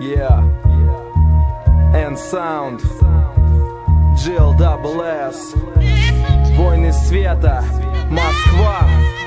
Yeah. And Sound, GLSS, Войны света, Москва.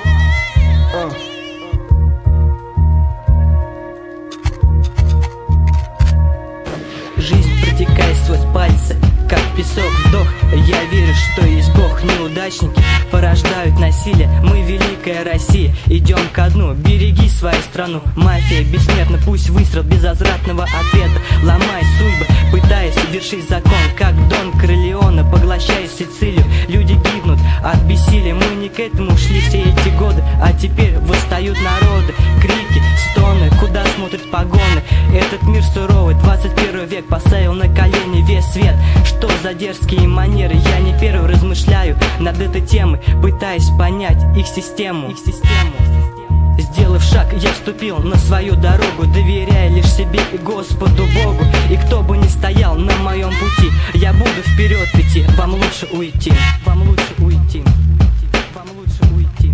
Жизнь протекает сквозь пальцы, как песок, вдох. Я верю, что есть Бог. Неудачники порождают насилие. Мы великая Россия, идем ко дну. Береги свою страну, мафия бессмертна. Пусть выстрел без возвратного ответа ломай судьбы, пытаясь вершить закон. Как Дон Корлеоне, поглощая Сицилию. Люди гибнут от бессилия. Мы не к этому шли все эти годы, а теперь восстают народы. Крики, стоны, куда смотрят погоны. Этот мир суровый, 21 век поставил на колени весь свет. Что за дерзкие манеры? Я не первый размышляю над этой темой, пытаясь понять их систему. Сделав шаг, я вступил на свою дорогу, доверяя лишь себе и Господу Богу. И кто бы ни стоял на моем пути, я буду вперед идти. Вам лучше уйти, вам лучше уйти, вам лучше уйти.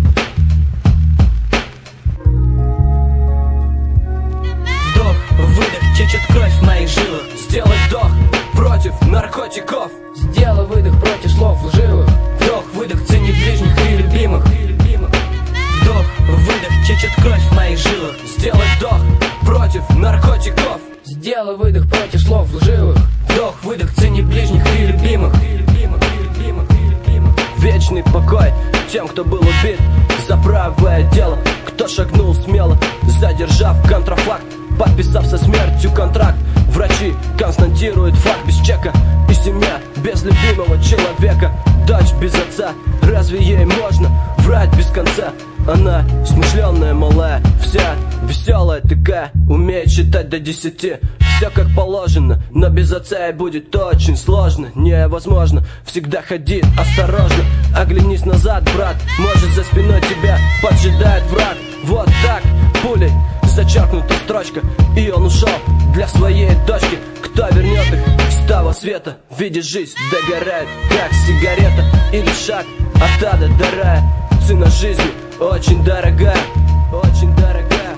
Вдох, выдох, течет кровь в моих жилах. Сделай вдох против наркотиков. Сделай выдох против слов лживых. Вдох, выдох, цени ближних и любимых. Вдох, выдох, течет кровь в моих жилах. Сделай вдох против наркотиков. Сделай выдох против слов лживых. Вдох, выдох, цени ближних и любимых. Вечный покой тем, кто был убит за правое дело, кто шагнул смело, задержав контрафакт, подписав со смертью контракт. Врачи констатируют факт без чека. И семья без любимого человека. Дочь без отца, разве ей можно врать без конца? Она смышленная, малая, вся веселая такая, умеет считать до 10. Все как положено, но без отца ей будет очень сложно. Невозможно, всегда ходи осторожно. Оглянись назад, брат, может за спиной тебя поджидает враг. Вот так, пулей зачеркнута строчка, и он ушел для своей дочки. Кто вернет их с того света? Видишь, жизнь догорает, как сигарета. Или шаг от ада до рая. Цена жизни очень дорогая, очень дорогая,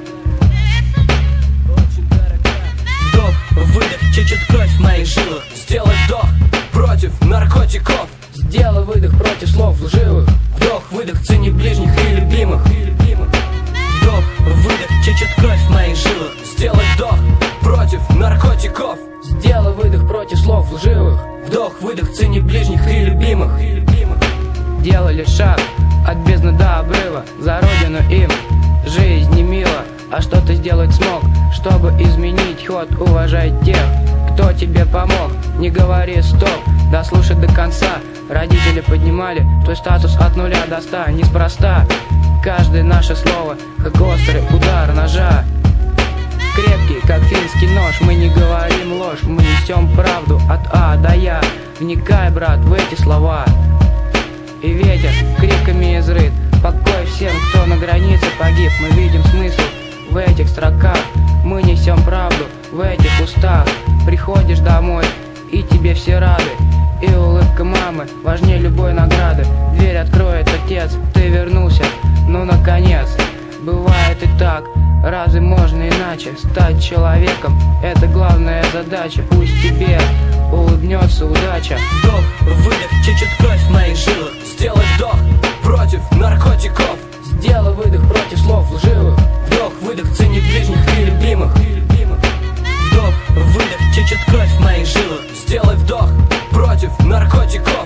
очень дорогая. Вдох, выдох, течет кровь в моих жилах. Сделай вдох против наркотиков. Сделай выдох против слов лживых. Вдох, выдох, цени ближних и любимых. Вдох, выдох, течет кровь в моих жилах. Сделай вдох против наркотиков. Сделай выдох против слов лживых. Вдох, выдох, цени ближних и любимых. Делали шаг от бездны до обрыва, за родину им жизнь не мила. А что ты сделать смог, чтобы изменить ход? Уважай тех, кто тебе помог. Не говори стоп, дослушай до конца. Родители поднимали твой статус от 0 до 100 неспроста. Каждое наше слово, как острый удар ножа. Крепкий, как финский нож, мы не говорим ложь. Мы несем правду от А до Я. Вникай, брат, в эти слова. И ветер криками изрыт. Покой всем, кто на границе погиб. Мы видим смысл в этих строках. Мы несем правду в этих устах. Приходишь домой, и тебе все рады. И улыбка мамы важнее любой награды. Дверь откроет отец, ты вернулся, ну наконец. Бывает и так, разве можно иначе? Стать человеком — это главная задача. Пусть тебе улыбнется удача. Вдох, выдох, течет кровь в моих жилах. Сделай вдох против наркотиков. Сделай выдох против слов лживых. Вдох, выдох, цени ближних и любимых. Вдох, выдох, течет кровь в моих жилах. Сделай вдох против наркотиков.